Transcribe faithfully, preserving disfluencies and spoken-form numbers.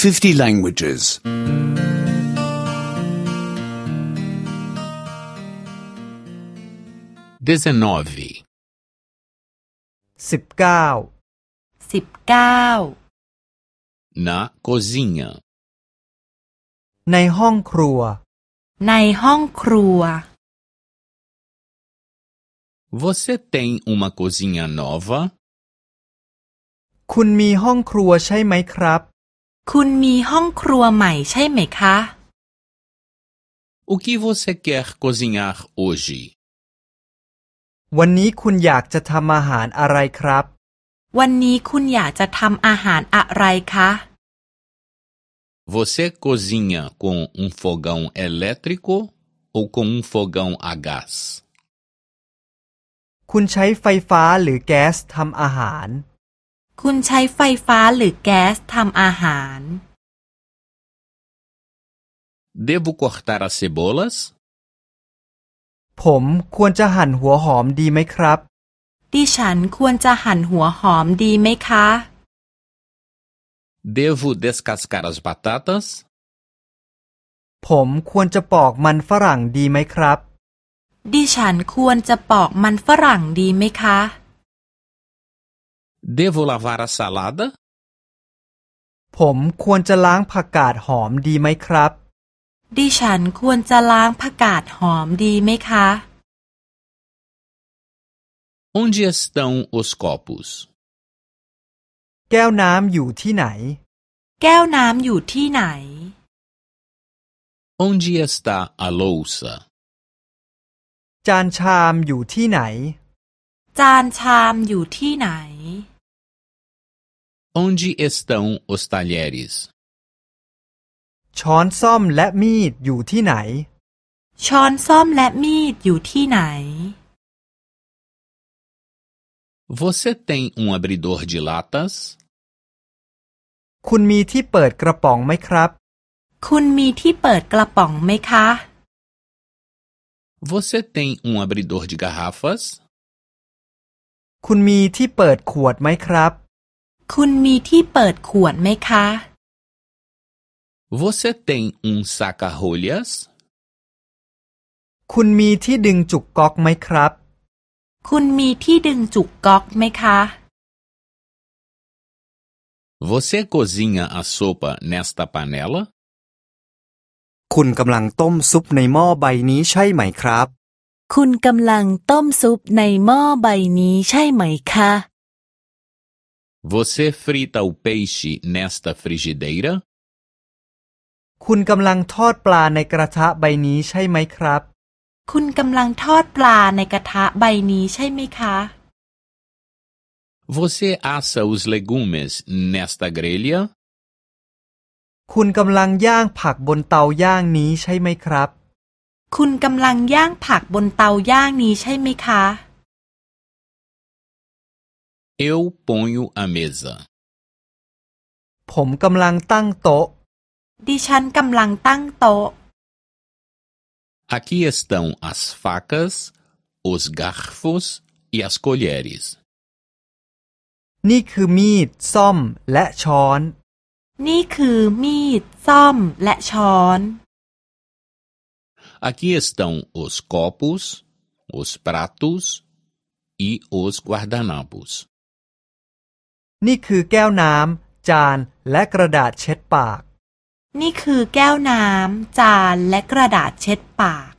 fifty languages. dezenove. สิบเก้าสิบเก้า Na cozinha. ในห้องครัวในห้องครัว Você tem uma cozinha nova? คุณมีห้องครัวใช่ไหมครับคุณมีห้องครัวใหม่ใช่ไหมคะ O que você quer cozinhar hoje? วันนี้คุณอยากจะทำอาหารอะไรครับวันนี้คุณอยากจะทำอาหารอะไรคะ Você cozinha com um fogão elétrico ou com um fogão a gás? คุณใช้ไฟฟ้าหรือแก๊สทำอาหารคุณใช้ไฟฟ้าหรือแก๊สทำอาหาร Devo cortar as cebolas? ผมควรจะหั่นหัวหอมดีไหมครับดิฉันควรจะหั่นหัวหอมดีไหมคะ Devo descascar as batatas? ผมควรจะปอกมันฝรั่งดีไหมครับดิฉันควรจะปอกมันฝรั่งดีไหมคะ Devo lavar a salada? ผมควรจะล้างผักกาดหอมดีไหมครับดิฉันควรจะล้างผักกาดหอมดีไหมคะ Onde estão os copos? แก้วน้ำอยู่ที่ไหนแก้วน้ำอยู่ที่ไหน Onde está a louça? จานชามอยู่ที่ไหนจานชามอยู่ที่ไหน Onde estão os talheres? ช้อนส้อมและมีดอยู่ที่ไหนช้อนส้อมและมีดอยู่ที่ไหน Você tem um abridor de latas? คุณมีที่เปิดกระป๋องไหมครับคุณมีที่เปิดกระป๋องไหมคะ Você tem um abridor de garrafas? คุณมีที่เปิดขวดไหมครับคุณมีที่เปิดขวดไหมคะ Você tem um saca-rolhas? คุณมีที่ดึงจุกก๊อกไหมครับคุณมีที่ดึงจุกก๊อกไหมคะ Você cozinha a sopa nesta panela? คุณกำลังต้มซุปในหม้อใบนี้ใช่ไหมครับคุณกำลังต้มซุปในหม้อใบนี้ใช่ไหมคะ Você frita o peixe nesta frigideira? คุณกำลังทอดปลาในกระทะใบนี้ใช่ไหมครับคุณกำลังทอดปลาในกระทะใบนี้ใช่ไหมคะ Você assa os legumes nesta grelha? คุณกำลังย่างผักบนเตาย่างนี้ใช่ไหมครับคุณกำลังย่างผักบนเตาย่างนี้ใช่ไหมคะ Eu ponho a mesa. ผมกำลังตั้งโต๊ะดิฉันกำลังตั้งโต๊ะ Aqui estão as facas, os garfos e as colheres. นี่คือมีดส้อมและช้อนนี่คือมีดส้อมและช้อน Aqui estão os copos, os pratos e os guardanapos. นี่คือแก้วน้ำจานและกระดาษเช็ดปากนี่คือแก้วน้ำจานและกระดาษเช็ดปาก